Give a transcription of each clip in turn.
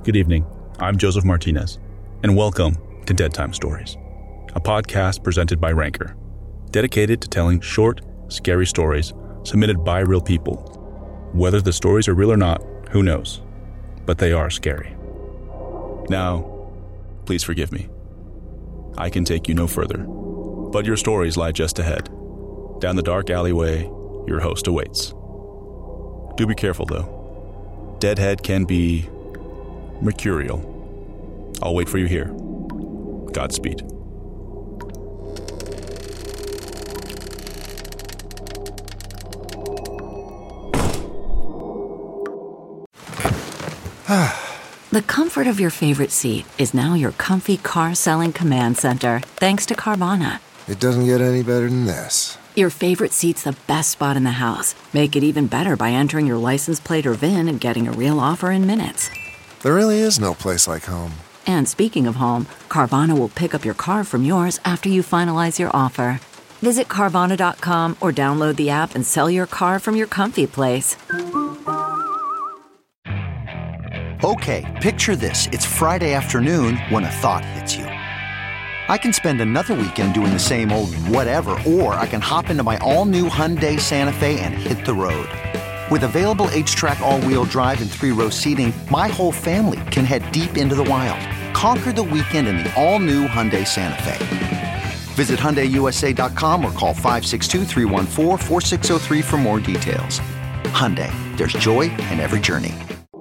Good evening. I'm Joseph Martinez, and welcome to Dead Time Stories, a podcast presented by Ranker, dedicated to telling short, scary stories submitted by real people. Whether the stories are real or not, who knows? But they are scary. Now, please forgive me. I can take you no further, but your stories lie just ahead. Down the dark alleyway, your host awaits. Do be careful, though. Deadhead can be mercurial. I'll wait for you here. Godspeed. The comfort of your favorite seat is now your comfy car-selling command center, thanks to Carvana. It doesn't get any better than this. Your favorite seat's the best spot in the house. Make it even better by entering your license plate or VIN and getting a real offer in minutes. There really is no place like home. And speaking of home, Carvana will pick up your car from yours after you finalize your offer. Visit Carvana.com or download the app and sell your car from your comfy place. Okay, picture this. It's Friday afternoon when a thought hits you. I can spend another weekend doing the same old whatever, or I can hop into my all-new Hyundai Santa Fe and hit the road. With available H-Track all-wheel drive and 3-row seating, my whole family can head deep into the wild. Conquer the weekend in the all-new Hyundai Santa Fe. Visit HyundaiUSA.com or call 562-314-4603 for more details. Hyundai, there's joy in every journey.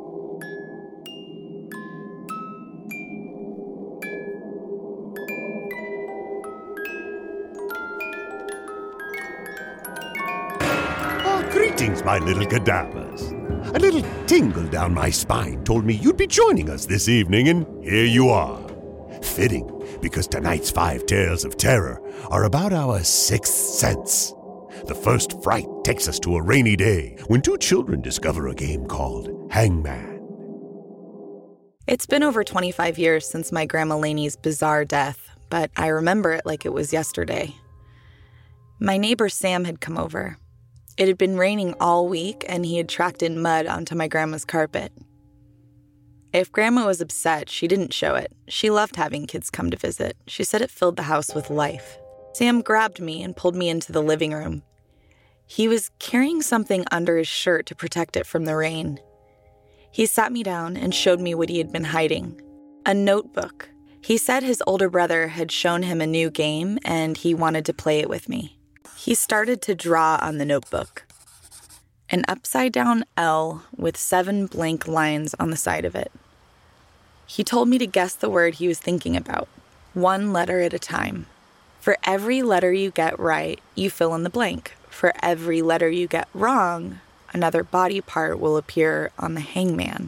Greetings, my little cadavers. A little tingle down my spine told me you'd be joining us this evening, and here you are. Fitting, because tonight's 5 tales of terror are about our sixth sense. The first fright takes us to a rainy day when 2 children discover a game called Hangman. It's been over 25 years since my Grandma Laney's bizarre death, but I remember it like it was yesterday. My neighbor Sam had come over. It had been raining all week, and he had tracked in mud onto my grandma's carpet. If Grandma was upset, she didn't show it. She loved having kids come to visit. She said it filled the house with life. Sam grabbed me and pulled me into the living room. He was carrying something under his shirt to protect it from the rain. He sat me down and showed me what he had been hiding. A notebook. He said his older brother had shown him a new game, and he wanted to play it with me. He started to draw on the notebook. An upside-down L with 7 blank lines on the side of it. He told me to guess the word he was thinking about, 1 letter at a time. For every letter you get right, you fill in the blank. For every letter you get wrong, another body part will appear on the hangman.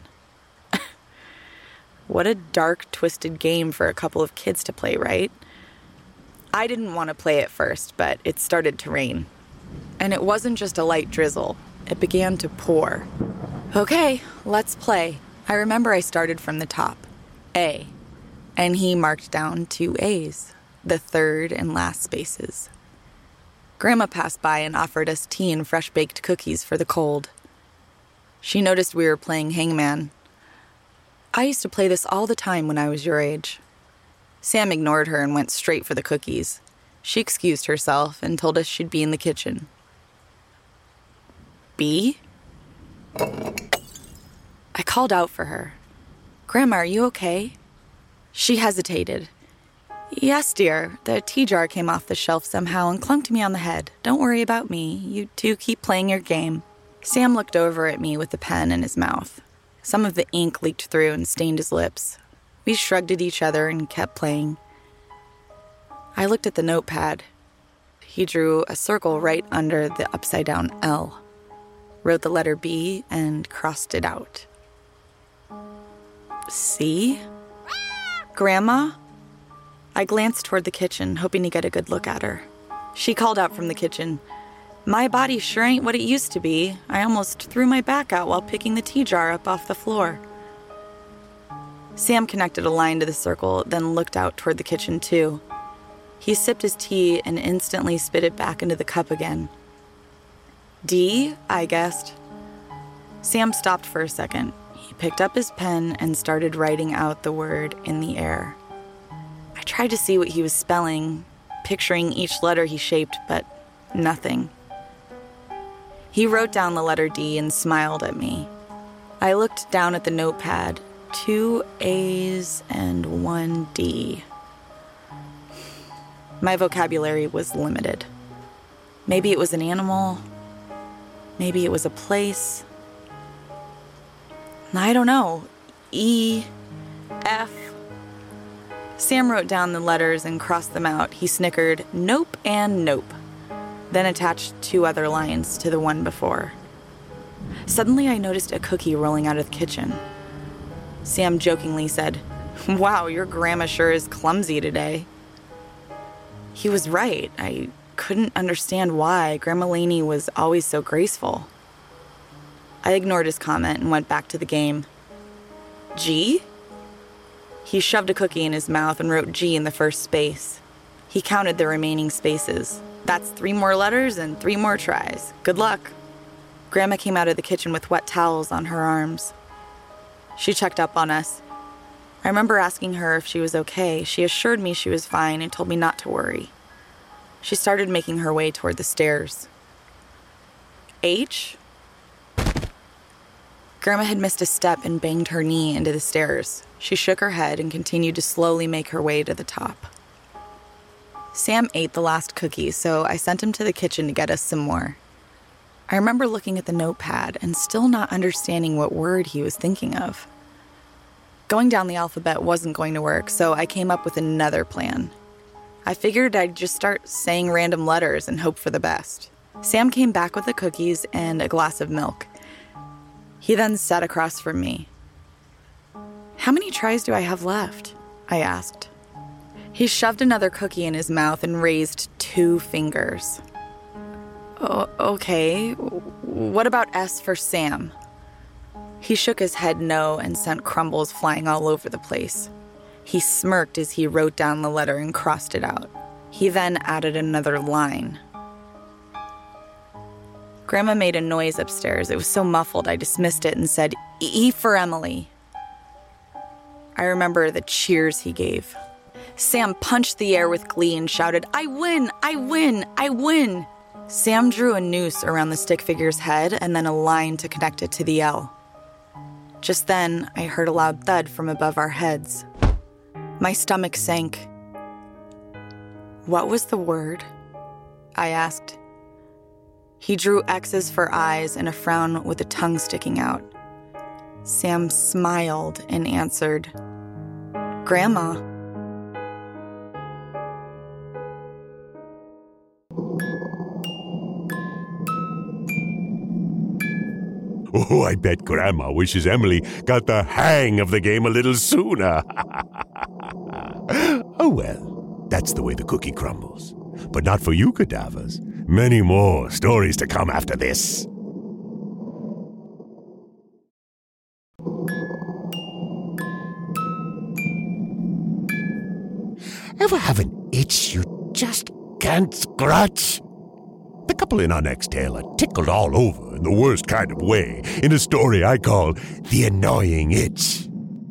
What a dark, twisted game for a couple of kids to play, right? I didn't want to play at first, but it started to rain. And it wasn't just a light drizzle. It began to pour. Okay, let's play. I remember I started from the top. A. And he marked down 2 A's, the third and last spaces. Grandma passed by and offered us tea and fresh-baked cookies for the cold. She noticed we were playing hangman. I used to play this all the time when I was your age. Sam ignored her and went straight for the cookies. She excused herself and told us she'd be in the kitchen. B? I called out for her. Grandma, are you okay? She hesitated. Yes, dear. The tea jar came off the shelf somehow and clunked me on the head. Don't worry about me. You two keep playing your game. Sam looked over at me with the pen in his mouth. Some of the ink leaked through and stained his lips. We shrugged at each other and kept playing. I looked at the notepad. He drew a circle right under the upside-down L, wrote the letter B, and crossed it out. C? Grandma? I glanced toward the kitchen, hoping to get a good look at her. She called out from the kitchen, My body sure ain't what it used to be. I almost threw my back out while picking the tea jar up off the floor. Sam connected a line to the circle, then looked out toward the kitchen, too. He sipped his tea and instantly spit it back into the cup again. D, I guessed. Sam stopped for a second. He He picked up his pen and started writing out the word in the air. I tried to see what he was spelling, picturing each letter he shaped, but nothing. He wrote down the letter D and smiled at me. I looked down at the notepad, 2 A's and 1 D. My vocabulary was limited. Maybe it was an animal. Maybe it was a place. I don't know. E, F. Sam wrote down the letters and crossed them out. He snickered, nope and nope, then attached 2 other lines to the one before. Suddenly, I noticed a cookie rolling out of the kitchen. Sam jokingly said, "Wow, your grandma sure is clumsy today." He was right. I couldn't understand why Grandma Laney was always so graceful. I ignored his comment and went back to the game. G? He shoved a cookie in his mouth and wrote G in the first space. He counted the remaining spaces. That's 3 more letters and 3 more tries. Good luck. Grandma came out of the kitchen with wet towels on her arms. She checked up on us. I remember asking her if she was okay. She assured me she was fine and told me not to worry. She started making her way toward the stairs. H? Grandma had missed a step and banged her knee into the stairs. She shook her head and continued to slowly make her way to the top. Sam ate the last cookie, so I sent him to the kitchen to get us some more. I remember looking at the notepad and still not understanding what word he was thinking of. Going down the alphabet wasn't going to work, so I came up with another plan. I figured I'd just start saying random letters and hope for the best. Sam came back with the cookies and a glass of milk. He then sat across from me. "How many tries do I have left?" I asked. He shoved another cookie in his mouth and raised 2 fingers. Okay, what about S for Sam? He shook his head no and sent crumbles flying all over the place. He smirked as he wrote down the letter and crossed it out. He then added another line. Grandma made a noise upstairs. It was so muffled I dismissed it and said, "E for Emily." I remember the cheers he gave. Sam punched the air with glee and shouted, "I win! I win! I win!" Sam drew a noose around the stick figure's head and then a line to connect it to the L. Just then, I heard a loud thud from above our heads. My stomach sank. "What was the word?" I asked. He drew X's for eyes and a frown with a tongue sticking out. Sam smiled and answered, "Grandma." Oh, I bet Grandma wishes Emily got the hang of the game a little sooner. Oh well, that's the way the cookie crumbles. But not for you, cadavers. Many more stories to come after this. Ever have an itch you just can't scratch? The couple in our next tale are tickled all over in the worst kind of way in a story I call The Annoying Itch.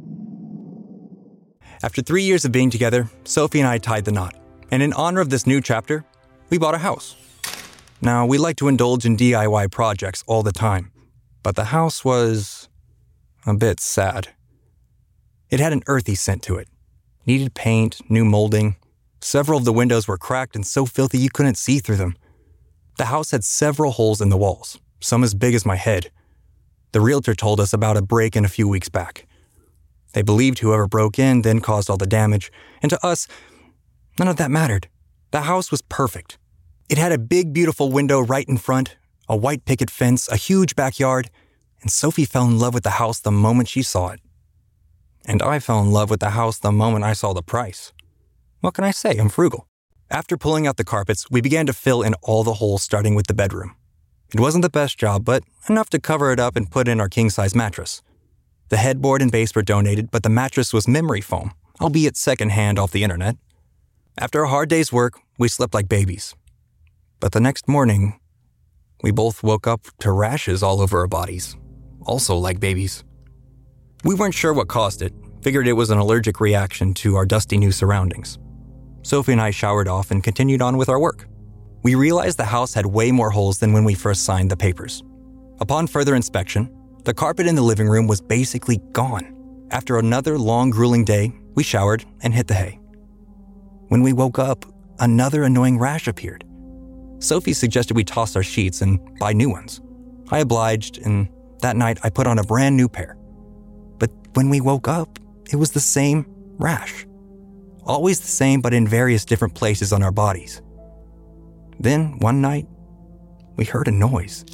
After 3 years of being together, Sophie and I tied the knot. And in honor of this new chapter, we bought a house. Now, we like to indulge in DIY projects all the time, but the house was a bit sad. It had an earthy scent to it. Needed paint, new molding. Several of the windows were cracked and so filthy you couldn't see through them. The house had several holes in the walls, some as big as my head. The realtor told us about a break-in a few weeks back. They believed whoever broke in then caused all the damage, and to us, none of that mattered. The house was perfect. It had a big, beautiful window right in front, a white picket fence, a huge backyard, and Sophie fell in love with the house the moment she saw it. And I fell in love with the house the moment I saw the price. What can I say? I'm frugal. After pulling out the carpets, we began to fill in all the holes starting with the bedroom. It wasn't the best job, but enough to cover it up and put in our king-size mattress. The headboard and base were donated, but the mattress was memory foam, albeit secondhand off the internet. After a hard day's work, we slept like babies. But the next morning, we both woke up to rashes all over our bodies, also like babies. We weren't sure what caused it, figured it was an allergic reaction to our dusty new surroundings. Sophie and I showered off and continued on with our work. We realized the house had way more holes than when we first signed the papers. Upon further inspection, the carpet in the living room was basically gone. After another long, grueling day, we showered and hit the hay. When we woke up, another annoying rash appeared. Sophie suggested we toss our sheets and buy new ones. I obliged, and that night I put on a brand new pair. But when we woke up, it was the same rash. Always the same, but in various different places on our bodies. Then, one night, we heard a noise.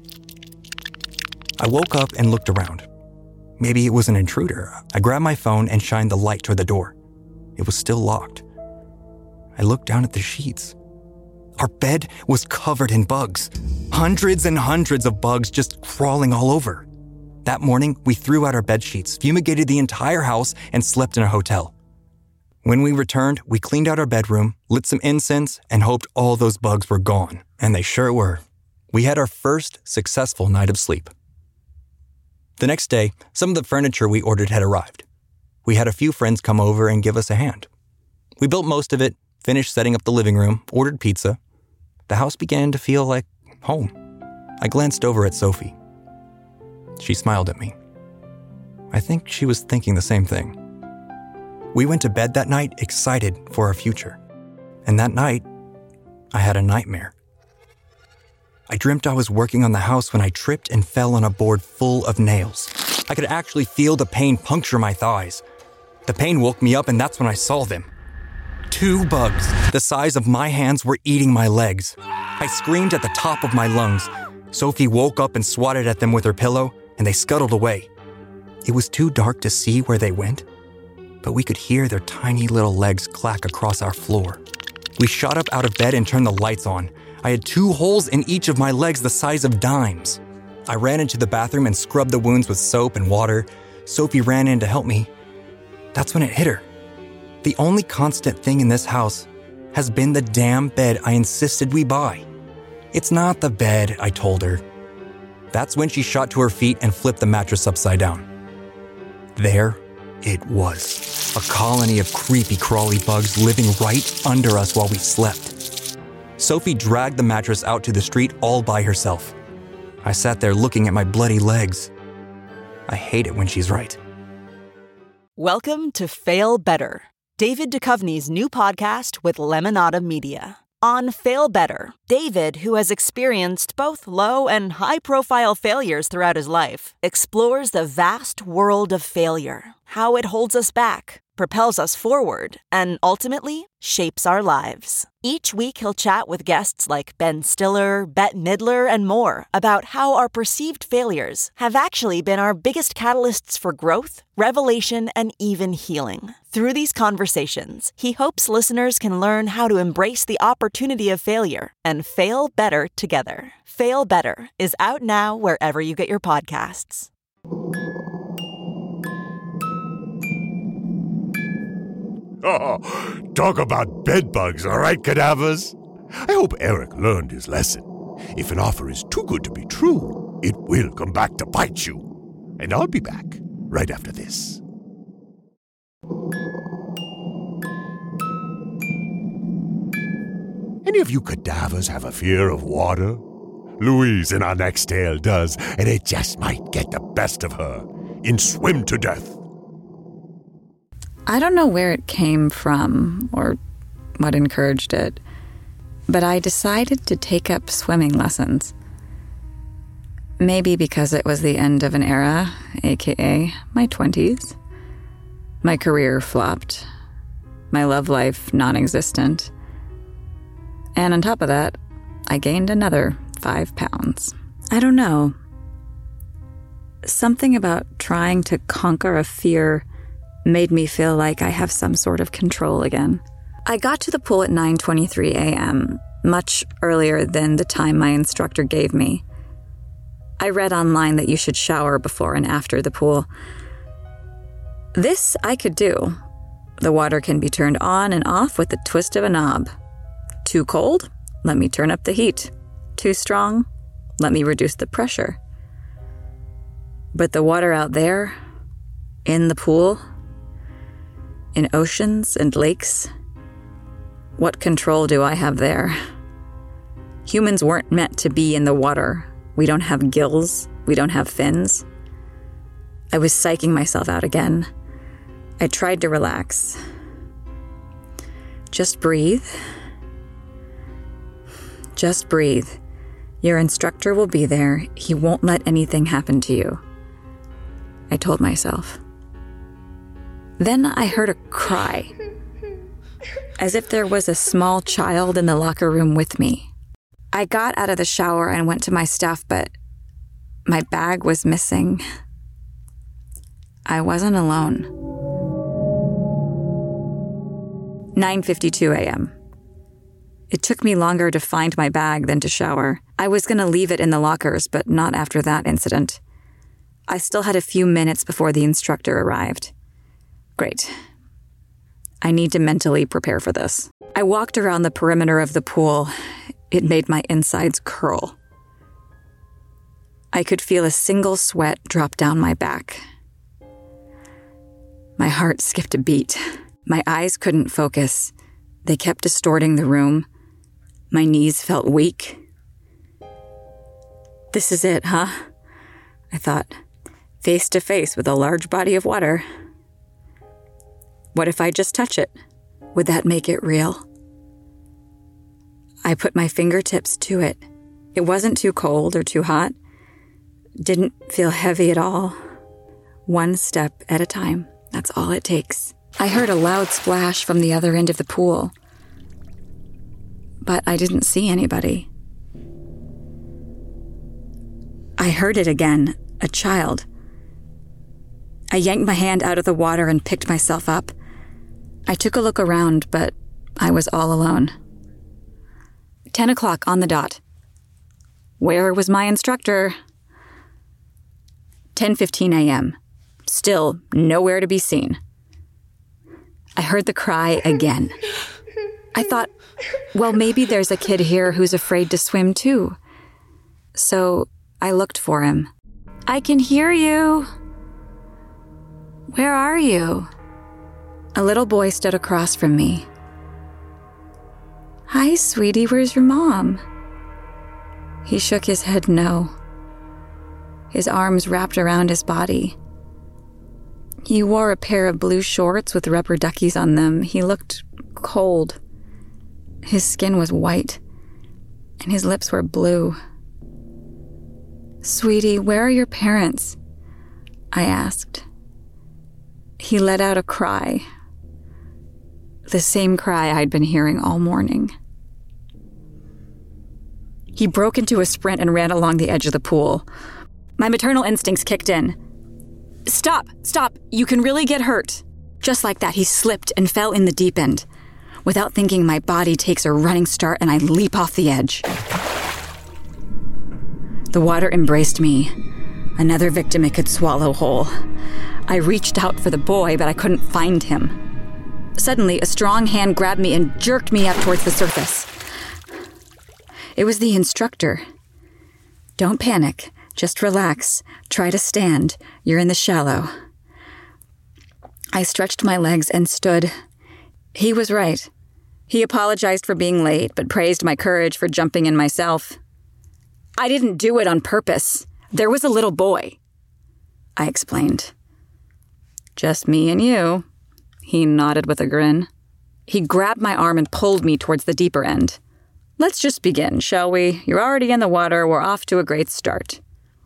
I woke up and looked around. Maybe it was an intruder. I grabbed my phone and shined the light toward the door. It was still locked. I looked down at the sheets. Our bed was covered in bugs. Hundreds and hundreds of bugs just crawling all over. That morning, we threw out our bed sheets, fumigated the entire house, and slept in a hotel. When we returned, we cleaned out our bedroom, lit some incense, and hoped all those bugs were gone. And they sure were. We had our first successful night of sleep. The next day, some of the furniture we ordered had arrived. We had a few friends come over and give us a hand. We built most of it, finished setting up the living room, ordered pizza. The house began to feel like home. I glanced over at Sophie. She smiled at me. I think she was thinking the same thing. We went to bed that night excited for our future. And that night, I had a nightmare. I dreamt I was working on the house when I tripped and fell on a board full of nails. I could actually feel the pain puncture my thighs. The pain woke me up, and that's when I saw them. 2 bugs, the size of my hands, were eating my legs. I screamed at the top of my lungs. Sophie woke up and swatted at them with her pillow, and they scuttled away. It was too dark to see where they went, but we could hear their tiny little legs clack across our floor. We shot up out of bed and turned the lights on. I had 2 holes in each of my legs the size of dimes. I ran into the bathroom and scrubbed the wounds with soap and water. Sophie ran in to help me. That's when it hit her. The only constant thing in this house has been the damn bed I insisted we buy. It's not the bed, I told her. That's when she shot to her feet and flipped the mattress upside down. There it was, a colony of creepy crawly bugs living right under us while we slept. Sophie dragged the mattress out to the street all by herself. I sat there looking at my bloody legs. I hate it when she's right. Welcome to Fail Better, David Duchovny's new podcast with Lemonada Media. On Fail Better, David, who has experienced both low and high-profile failures throughout his life, explores the vast world of failure, how it holds us back, propels us forward, and ultimately shapes our lives. Each week he'll chat with guests like Ben Stiller, Bette Midler, and more about how our perceived failures have actually been our biggest catalysts for growth, revelation, and even healing. Through these conversations, he hopes listeners can learn how to embrace the opportunity of failure and fail better together. Fail Better is out now wherever you get your podcasts. Oh, talk about bedbugs, all right, cadavers? I hope Eric learned his lesson. If an offer is too good to be true, it will come back to bite you. And I'll be back right after this. Any of you cadavers have a fear of water? Louise in our next tale does, and it just might get the best of her in Swim to Death. I don't know where it came from or what encouraged it, but I decided to take up swimming lessons. Maybe because it was the end of an era, aka my 20s. My career flopped. My love life non-existent. And on top of that, I gained another 5 pounds. I don't know. Something about trying to conquer a fear made me feel like I have some sort of control again. I got to the pool at 9:23 a.m., much earlier than the time my instructor gave me. I read online that you should shower before and after the pool. This I could do. The water can be turned on and off with the twist of a knob. Too cold? Let me turn up the heat. Too strong? Let me reduce the pressure. But the water out there, In the pool? In oceans and lakes? What control do I have there? Humans weren't meant to be in the water. We don't have gills. We don't have fins. I was psyching myself out again. I tried to relax. Just breathe. Just breathe. Your instructor will be there. He won't let anything happen to you, I told myself. Then I heard a cry, as if there was a small child in the locker room with me. I got out of the shower and went to my stuff, but my bag was missing. I wasn't alone. 9:52 a.m. It took me longer to find my bag than to shower. I was going to leave it in the lockers, but not after that incident. I still had a few minutes before the instructor arrived. Great. I need to mentally prepare for this. I walked around the perimeter of the pool. It made my insides curl. I could feel a single sweat drop down my back. My heart skipped a beat. My eyes couldn't focus. They kept distorting the room. My knees felt weak. This is it, huh? I thought, face to face with a large body of water. What if I just touch it? Would that make it real? I put my fingertips to it. It wasn't too cold or too hot. Didn't feel heavy at all. One step at a time. That's all it takes. I heard a loud splash from the other end of the pool, but I didn't see anybody. I heard it again, a child. I yanked my hand out of the water and picked myself up. I took a look around, but I was all alone. 10 o'clock on the dot. Where was my instructor? 10:15 a.m. Still nowhere to be seen. I heard the cry again. I thought, well, maybe there's a kid here who's afraid to swim too. So I looked for him. I can hear you. Where are you? A little boy stood across from me. Hi, sweetie, where's your mom? He shook his head no. His arms wrapped around his body. He wore a pair of blue shorts with rubber duckies on them. He looked cold. His skin was white, and his lips were blue. Sweetie, where are your parents? I asked. He let out a cry. The same cry I'd been hearing all morning. He broke into a sprint and ran along the edge of the pool. My maternal instincts kicked in. Stop! You can really get hurt. Just like that, he slipped and fell in the deep end. Without thinking, my body takes a running start and I leap off the edge. The water embraced me. Another victim it could swallow whole. I reached out for the boy, but I couldn't find him. Suddenly, a strong hand grabbed me and jerked me up towards the surface. It was the instructor. Don't panic. Just relax. Try to stand. You're in the shallow. I stretched my legs and stood. He was right. He apologized for being late, but praised my courage for jumping in myself. I didn't do it on purpose. There was a little boy, I explained. Just me and you. He nodded with a grin. He grabbed my arm and pulled me towards the deeper end. Let's just begin, shall we? You're already in the water. We're off to a great start.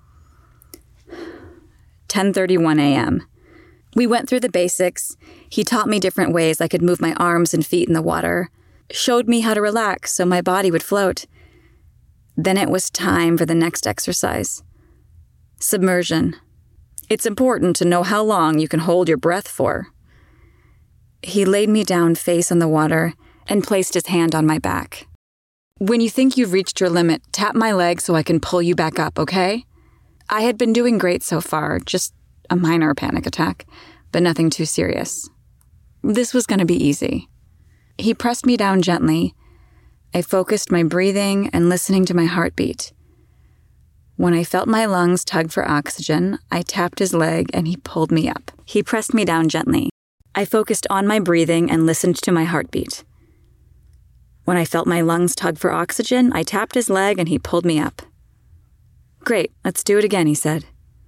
10:31 a.m. We went through the basics. He taught me different ways I could move my arms and feet in the water, showed me how to relax so my body would float. Then it was time for the next exercise. Submersion. It's important to know how long you can hold your breath for. He laid me down face on the water and placed his hand on my back. When you think you've reached your limit, tap my leg so I can pull you back up, okay? I had been doing great so far, just a minor panic attack, but nothing too serious. This was going to be easy. He pressed me down gently. I focused my breathing and listening to my heartbeat. When I felt my lungs tug for oxygen, I tapped his leg and he pulled me up. He pressed me down gently. I focused on my breathing and listened to my heartbeat. When I felt my lungs tug for oxygen, I tapped his leg and he pulled me up. "Great, let's do it again," he said.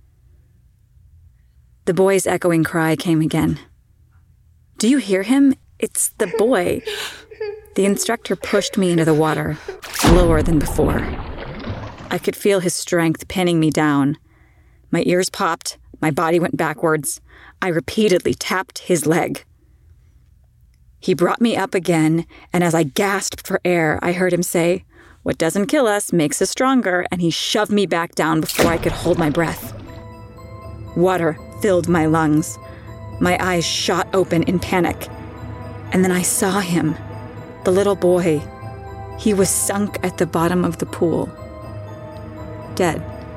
The boy's echoing cry came again. "Do you hear him? It's the boy." The instructor pushed me into the water, lower than before. I could feel his strength pinning me down. My ears popped, my body went backwards. I repeatedly tapped his leg. He brought me up again, and as I gasped for air, I heard him say, "What doesn't kill us makes us stronger," and he shoved me back down before I could hold my breath. Water filled my lungs. My eyes shot open in panic. And then I saw him, the little boy. He was sunk at the bottom of the pool. Dead.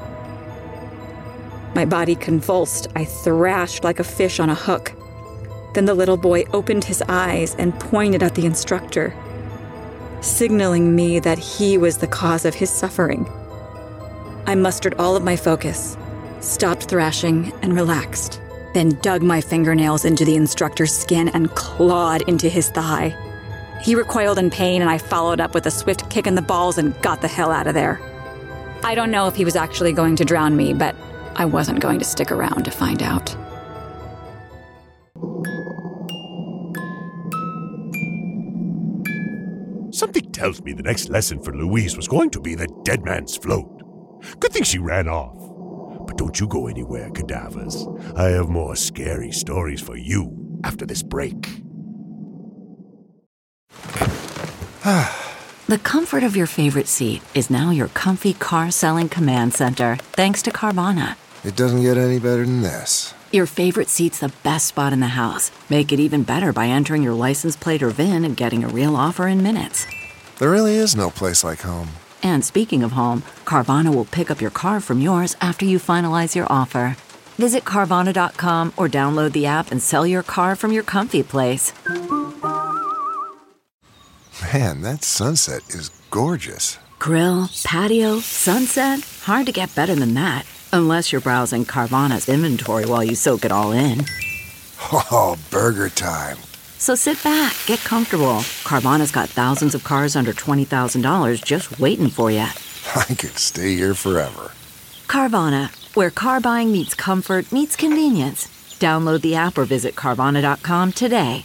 My body convulsed. I thrashed like a fish on a hook. Then the little boy opened his eyes and pointed at the instructor, signaling me that he was the cause of his suffering. I mustered all of my focus, stopped thrashing, and relaxed, then dug my fingernails into the instructor's skin and clawed into his thigh. He recoiled in pain, and I followed up with a swift kick in the balls and got the hell out of there. I don't know if he was actually going to drown me, but I wasn't going to stick around to find out. Something tells me the next lesson for Louise was going to be the dead man's float. Good thing she ran off. But don't you go anywhere, cadavers. I have more scary stories for you after this break. The comfort of your favorite seat is now your comfy car-selling command center, thanks to Carvana. It doesn't get any better than this. Your favorite seat's the best spot in the house. Make it even better by entering your license plate or VIN and getting a real offer in minutes. There really is no place like home. And speaking of home, Carvana will pick up your car from yours after you finalize your offer. Visit Carvana.com or download the app and sell your car from your comfy place. Man, that sunset is gorgeous. Grill, patio, sunset. Hard to get better than that. Unless you're browsing Carvana's inventory while you soak it all in. Oh, burger time. So sit back, get comfortable. Carvana's got thousands of cars under $20,000 just waiting for you. I could stay here forever. Carvana, where car buying meets comfort meets convenience. Download the app or visit Carvana.com today.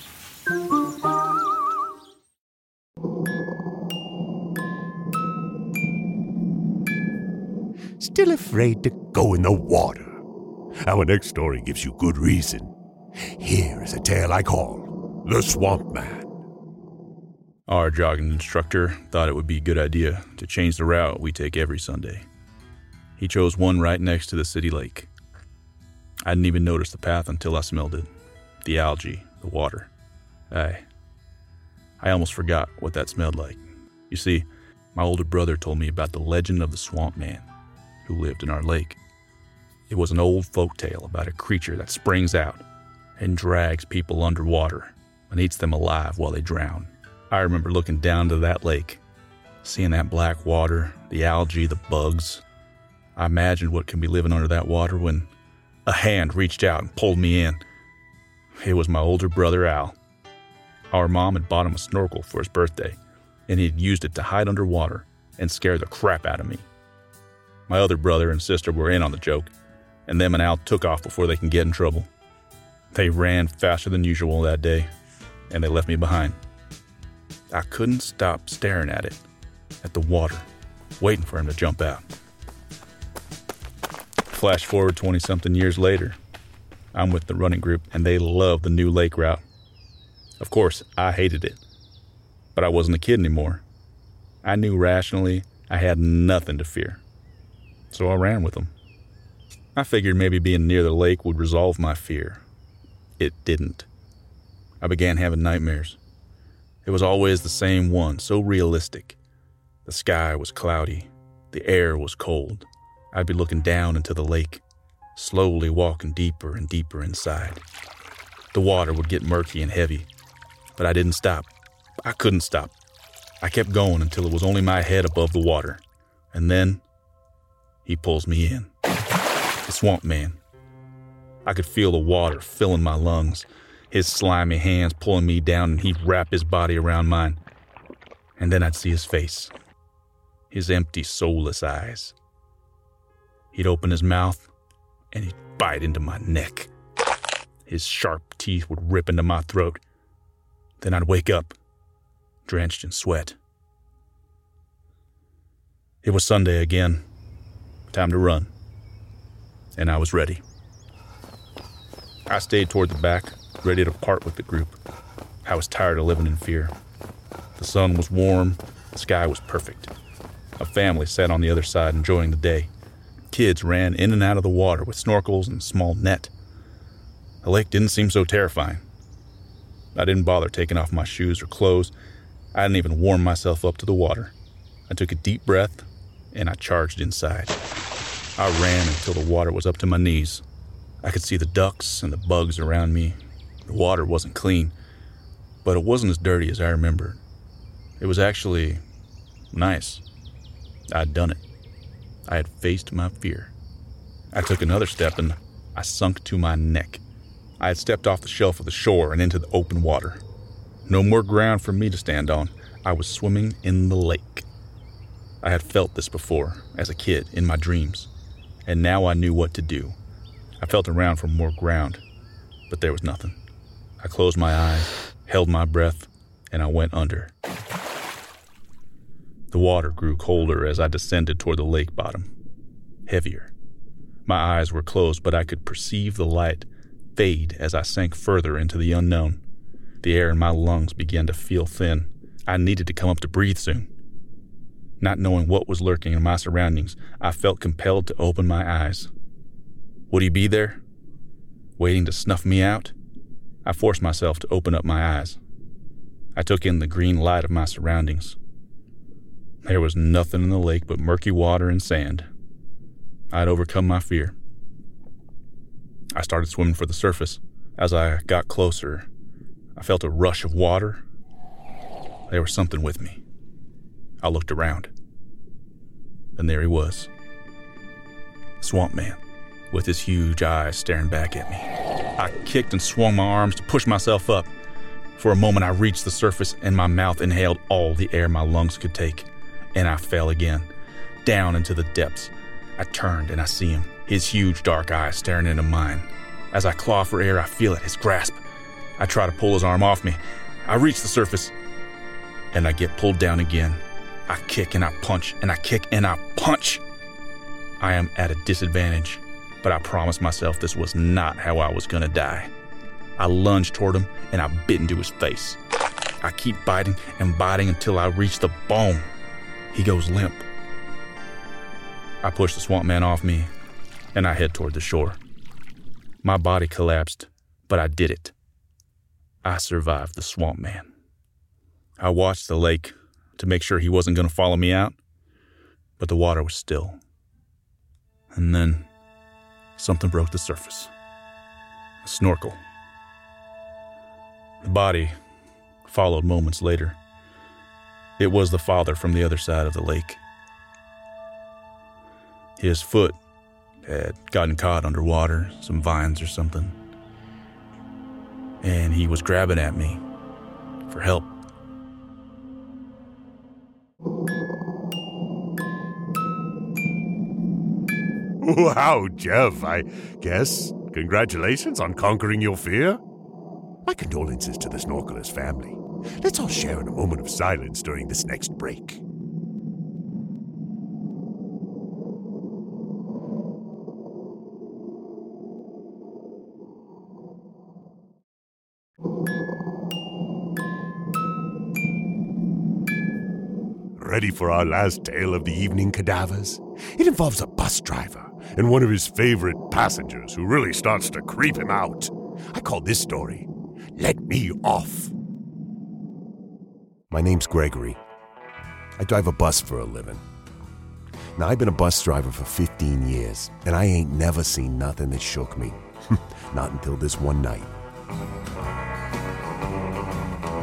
Still afraid to go in the water? Our next story gives you good reason. Here is a tale I call The Swamp Man. Our jogging instructor thought it would be a good idea to change the route we take every Sunday. He chose one right next to the city lake. I didn't even notice the path until I smelled it. The algae, the water. I almost forgot what that smelled like. You see, my older brother told me about the legend of the Swamp Man who lived in our lake. It was an old folk tale about a creature that springs out and drags people underwater and eats them alive while they drown. I remember looking down to that lake, seeing that black water, the algae, the bugs. I imagined what can be living under that water when a hand reached out and pulled me in. It was my older brother, Al. Our mom had bought him a snorkel for his birthday, and he had used it to hide underwater and scare the crap out of me. My other brother and sister were in on the joke, and them and Al took off before they can get in trouble. They ran faster than usual that day, and they left me behind. I couldn't stop staring at it, at the water, waiting for him to jump out. Flash forward 20-something years later, I'm with the running group, and they love the new lake route. Of course, I hated it, but I wasn't a kid anymore. I knew rationally I had nothing to fear, so I ran with them. I figured maybe being near the lake would resolve my fear. It didn't. I began having nightmares. It was always the same one, so realistic. The sky was cloudy. The air was cold. I'd be looking down into the lake, slowly walking deeper and deeper inside. The water would get murky and heavy, but I didn't stop. I couldn't stop. I kept going until it was only my head above the water. And then He pulls me in. The swamp man. I could feel the water filling my lungs, his slimy hands pulling me down, and he'd wrap his body around mine. And then I'd see his face, his empty, soulless eyes. He'd open his mouth, and he'd bite into my neck. His sharp teeth would rip into my throat. Then I'd wake up, drenched in sweat. It was Sunday again. Time to run. And I was ready. I stayed toward the back, ready to part with the group. I was tired of living in fear. The sun was warm, the sky was perfect. A family sat on the other side enjoying the day. Kids ran in and out of the water with snorkels and a small net. The lake didn't seem so terrifying. I didn't bother taking off my shoes or clothes. I didn't even warm myself up to the water. I took a deep breath, and I charged inside. I ran until the water was up to my knees. I could see the ducks and the bugs around me. The water wasn't clean, but it wasn't as dirty as I remembered. It was actually nice. I'd done it. I had faced my fear. I took another step and I sunk to my neck. I had stepped off the shelf of the shore and into the open water. No more ground for me to stand on. I was swimming in the lake. I had felt this before, as a kid, in my dreams, and now I knew what to do. I felt around for more ground, but there was nothing. I closed my eyes, held my breath, and I went under. The water grew colder as I descended toward the lake bottom, heavier. My eyes were closed, but I could perceive the light fade as I sank further into the unknown. The air in my lungs began to feel thin. I needed to come up to breathe soon. Not knowing what was lurking in my surroundings, I felt compelled to open my eyes. Would he be there, waiting to snuff me out? I forced myself to open up my eyes. I took in the green light of my surroundings. There was nothing in the lake but murky water and sand. I'd overcome my fear. I started swimming for the surface. As I got closer, I felt a rush of water. There was something with me. I looked around, and there he was. Swamp Man, with his huge eyes staring back at me. I kicked and swung my arms to push myself up. For a moment, I reached the surface, and my mouth inhaled all the air my lungs could take. And I fell again, down into the depths. I turned, and I see him, his huge dark eyes staring into mine. As I claw for air, I feel it, his grasp. I try to pull his arm off me. I reach the surface, and I get pulled down again. I kick and I punch, and I kick and I punch. I am at a disadvantage, but I promised myself this was not how I was going to die. I lunged toward him, and I bit into his face. I keep biting and biting until I reach the bone. He goes limp. I push the swamp man off me, and I head toward the shore. My body collapsed, but I did it. I survived the swamp man. I watched the lake to make sure he wasn't going to follow me out, but the water was still. And then something broke the surface. A snorkel. The body followed moments later. It was the father from the other side of the lake. His foot had gotten caught underwater, some vines or something. And he was grabbing at me for help. Wow, Jeff, I guess congratulations on conquering your fear. My condolences to the snorkeler's family. Let's all share in a moment of silence during this next break. Ready for our last tale of the evening, cadavers? It involves a bus driver and one of his favorite passengers who really starts to creep him out. I call this story, Let Me Off. My name's Gregory. I drive a bus for a living. Now, I've been a bus driver for 15 years, and I ain't never seen nothing that shook me. Not until this one night.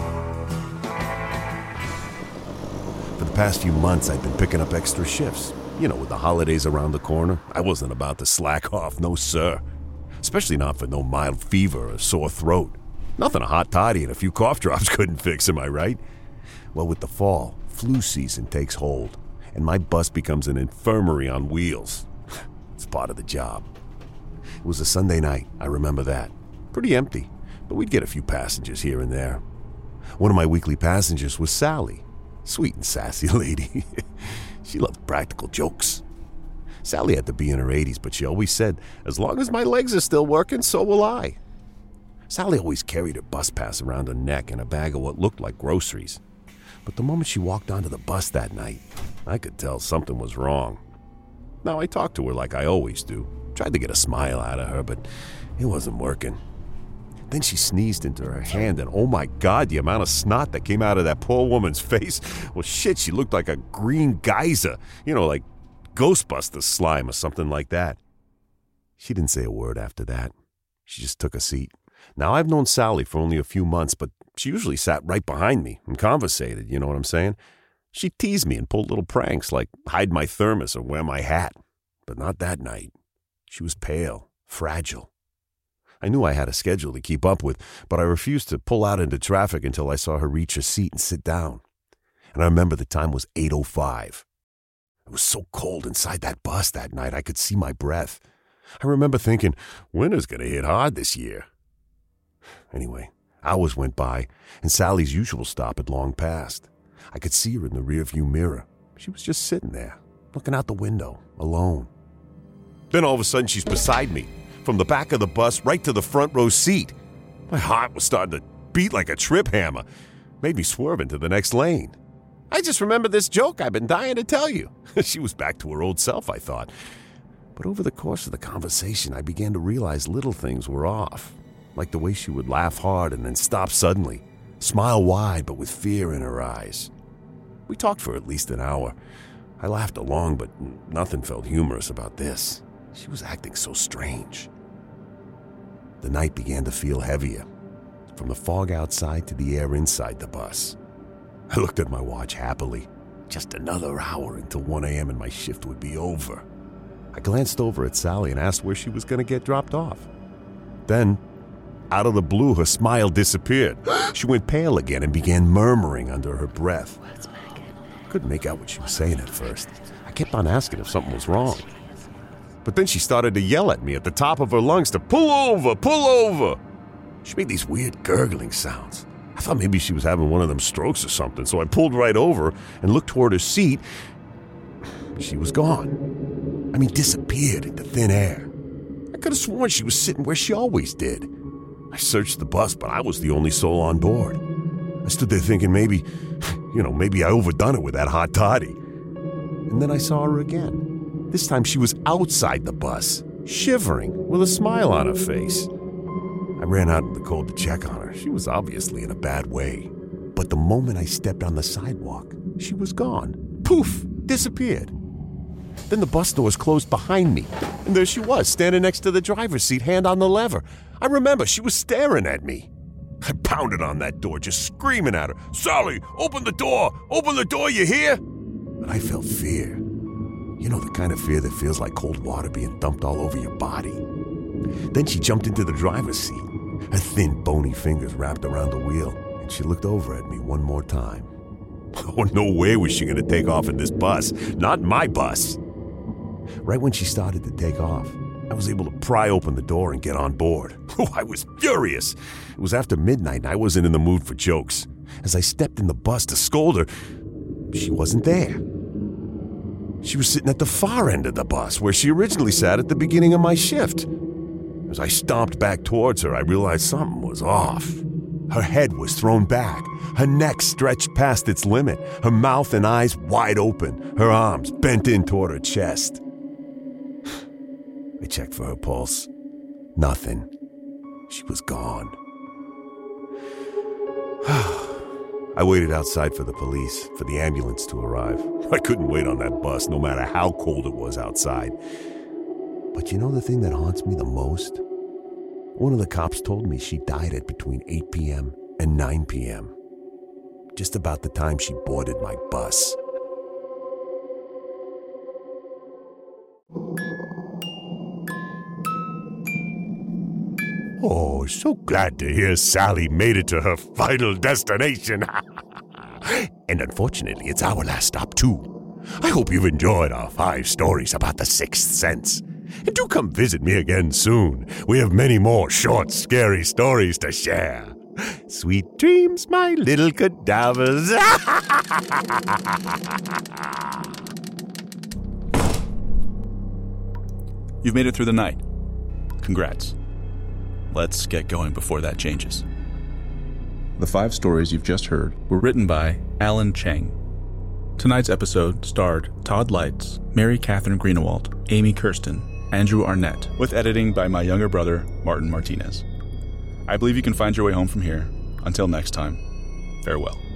For the past few months, I've been picking up extra shifts. You know, with the holidays around the corner, I wasn't about to slack off, no sir. Especially not for no mild fever or sore throat. Nothing a hot toddy and a few cough drops couldn't fix, am I right? Well, with the fall, flu season takes hold, and my bus becomes an infirmary on wheels. It's part of the job. It was a Sunday night, I remember that. Pretty empty, but we'd get a few passengers here and there. One of my weekly passengers was Sally. Sweet and sassy lady. She loved practical jokes. Sally had to be in her 80s, but she always said, as long as my legs are still working, so will I. Sally always carried her bus pass around her neck and a bag of what looked like groceries. But the moment she walked onto the bus that night, I could tell something was wrong. Now, I talked to her like I always do. Tried to get a smile out of her, but it wasn't working. Then she sneezed into her hand, and oh my God, the amount of snot that came out of that poor woman's face. Well, shit, she looked like a green geyser. You know, like Ghostbusters slime or something like that. She didn't say a word after that. She just took a seat. Now, I've known Sally for only a few months, but she usually sat right behind me and conversated, you know what I'm saying? She teased me and pulled little pranks like hide my thermos or wear my hat. But not that night. She was pale, fragile. I knew I had a schedule to keep up with, but I refused to pull out into traffic until I saw her reach her seat and sit down. And I remember the time was 8:05. It was so cold inside that bus that night I could see my breath. I remember thinking, winter's going to hit hard this year. Anyway, hours went by, and Sally's usual stop had long passed. I could see her in the rearview mirror. She was just sitting there, looking out the window, alone. Then all of a sudden she's beside me, from the back of the bus right to the front row seat. My heart was starting to beat like a trip hammer. Made me swerve into the next lane. I just remember this joke I've been dying to tell you. She was back to her old self, I thought. But over the course of the conversation, I began to realize little things were off. Like the way she would laugh hard and then stop suddenly. Smile wide, but with fear in her eyes. We talked for at least an hour. I laughed along, but nothing felt humorous about this. She was acting so strange. The night began to feel heavier, from the fog outside to the air inside the bus. I looked at my watch happily. Just another hour until 1 a.m. and my shift would be over. I glanced over at Sally and asked where she was going to get dropped off. Then, out of the blue, her smile disappeared. She went pale again and began murmuring under her breath. I couldn't make out what she was saying at first. I kept on asking if something was wrong. But then she started to yell at me at the top of her lungs to pull over, pull over. She made these weird gurgling sounds. I thought maybe she was having one of them strokes or something, so I pulled right over and looked toward her seat. She was gone. I mean, disappeared into thin air. I could have sworn she was sitting where she always did. I searched the bus, but I was the only soul on board. I stood there thinking maybe I overdone it with that hot toddy. And then I saw her again. This time she was outside the bus, shivering, with a smile on her face. I ran out in the cold to check on her. She was obviously in a bad way. But the moment I stepped on the sidewalk, she was gone. Poof! Disappeared. Then the bus doors closed behind me, and there she was, standing next to the driver's seat, hand on the lever. I remember she was staring at me. I pounded on that door, just screaming at her, "Sally, open the door! Open the door, you hear?" But I felt fear. You know, the kind of fear that feels like cold water being dumped all over your body. Then she jumped into the driver's seat. Her thin, bony fingers wrapped around the wheel, and she looked over at me one more time. Oh, no way was she going to take off in this bus. Not my bus. Right when she started to take off, I was able to pry open the door and get on board. Oh, I was furious. It was after midnight and I wasn't in the mood for jokes. As I stepped in the bus to scold her, she wasn't there. She was sitting at the far end of the bus, where she originally sat at the beginning of my shift. As I stomped back towards her, I realized something was off. Her head was thrown back, her neck stretched past its limit, her mouth and eyes wide open, her arms bent in toward her chest. I checked for her pulse. Nothing. She was gone. I waited outside for the police, for the ambulance to arrive. I couldn't wait on that bus, no matter how cold it was outside. But you know the thing that haunts me the most? One of the cops told me she died at between 8 p.m. and 9 p.m. Just about the time she boarded my bus. Oh, so glad to hear Sally made it to her final destination. And unfortunately, it's our last stop, too. I hope you've enjoyed our 5 stories about the Sixth Sense. And do come visit me again soon. We have many more short, scary stories to share. Sweet dreams, my little cadavers. You've made it through the night. Congrats. Let's get going before that changes. The 5 stories you've just heard were written by Alan Cheng. Tonight's episode starred Todd Leitz, Mary Catherine Greenewalt, Amy Kirsten, Andrew Arnett, with editing by my younger brother, Martin Martinez. I believe you can find your way home from here. Until next time, farewell.